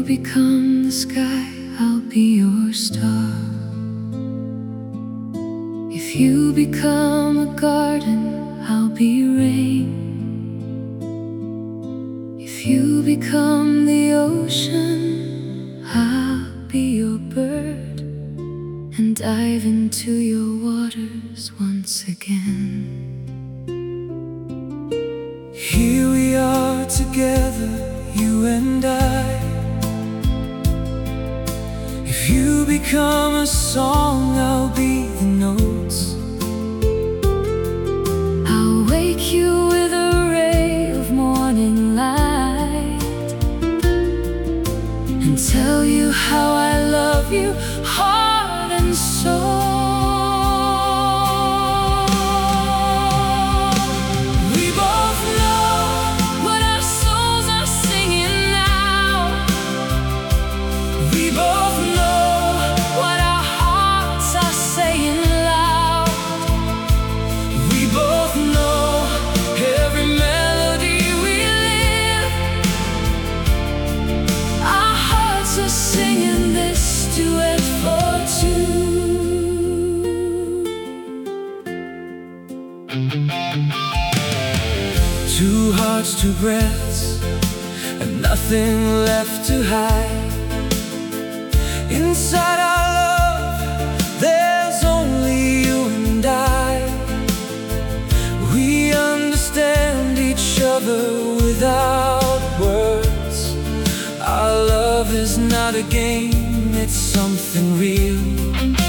become the sky, I'll be your star. If you become a garden, I'll be rain. If you become the ocean, I'll be your bird and dive into your waters once again. Here we are together, you and I. If you become a song, I'll be the notes. I'll wake you with a ray of morning light and tell you how I love you, heart and soul. Singing this duet for two. Two hearts, two breaths, and nothing left to hide. Inside our love, there's only you and I. We understand each other without words. Our love is not a game, it's something real.